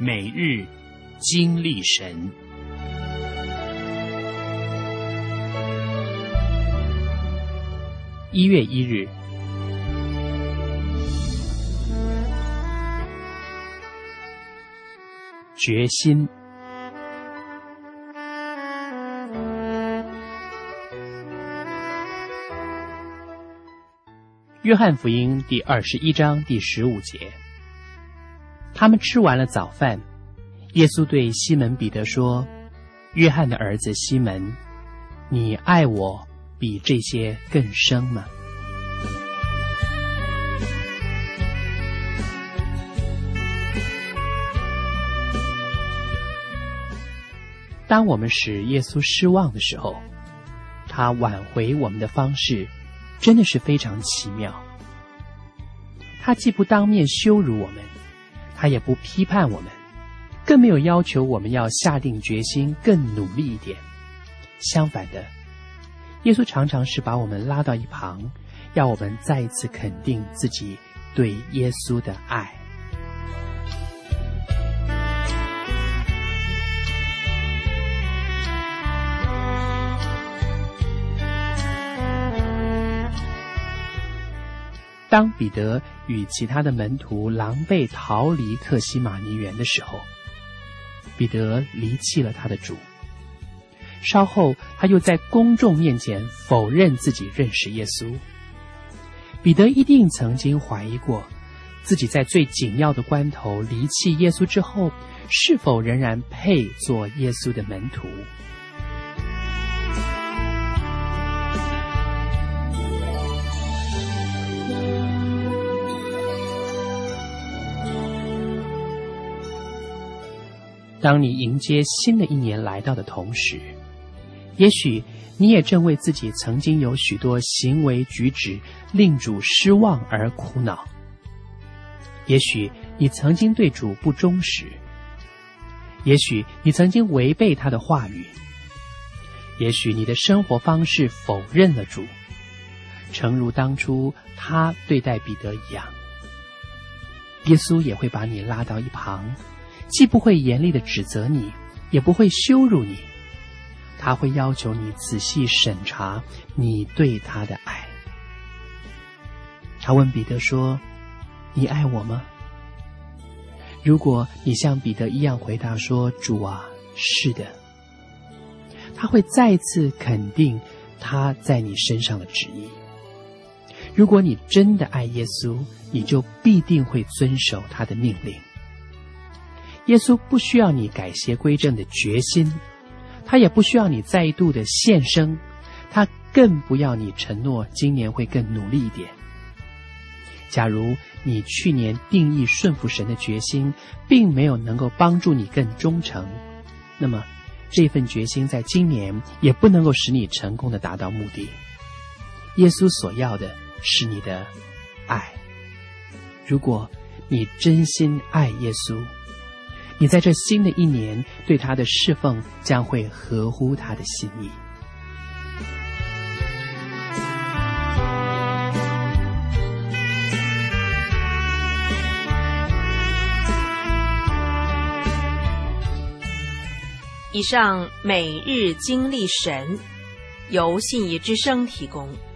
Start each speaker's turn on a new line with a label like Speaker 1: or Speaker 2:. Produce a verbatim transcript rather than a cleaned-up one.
Speaker 1: 每日经历神。一月一日，决心。约翰福音第二十一章第十五节，他们吃完了早饭，耶稣对西门彼得说：约翰的儿子西门，你爱我比这些更深吗？当我们使耶稣失望的时候，他挽回我们的方式真的是非常奇妙。他既不当面羞辱我们，他也不批判我们，更没有要求我们要下定决心更努力一点。相反的，耶稣常常是把我们拉到一旁，要我们再一次肯定自己对耶稣的爱。当彼得与其他的门徒狼狈逃离客西马尼园的时候，彼得离弃了他的主。稍后他又在公众面前否认自己认识耶稣。彼得一定曾经怀疑过，自己在最紧要的关头离弃耶稣之后，是否仍然配做耶稣的门徒。当你迎接新的一年来到的同时，也许你也正为自己曾经有许多行为举止令主失望而苦恼。也许你曾经对主不忠实，也许你曾经违背他的话语，也许你的生活方式否认了主，诚如当初他对待彼得一样。耶稣也会把你拉到一旁，既不会严厉地指责你，也不会羞辱你，他会要求你仔细审查你对他的爱。他问彼得说：你爱我吗？如果你像彼得一样回答说：主啊，是的，他会再次肯定他在你身上的旨意。如果你真的爱耶稣，你就必定会遵守他的命令。耶稣不需要你改邪归正的决心，他也不需要你再度的献身，他更不要你承诺今年会更努力一点。假如你去年定义顺服神的决心并没有能够帮助你更忠诚，那么这份决心在今年也不能够使你成功的达到目的。耶稣所要的是你的爱。如果你真心爱耶稣，你在这新的一年对他的侍奉将会合乎他的心意。
Speaker 2: 以上每日经历神由信义之声提供。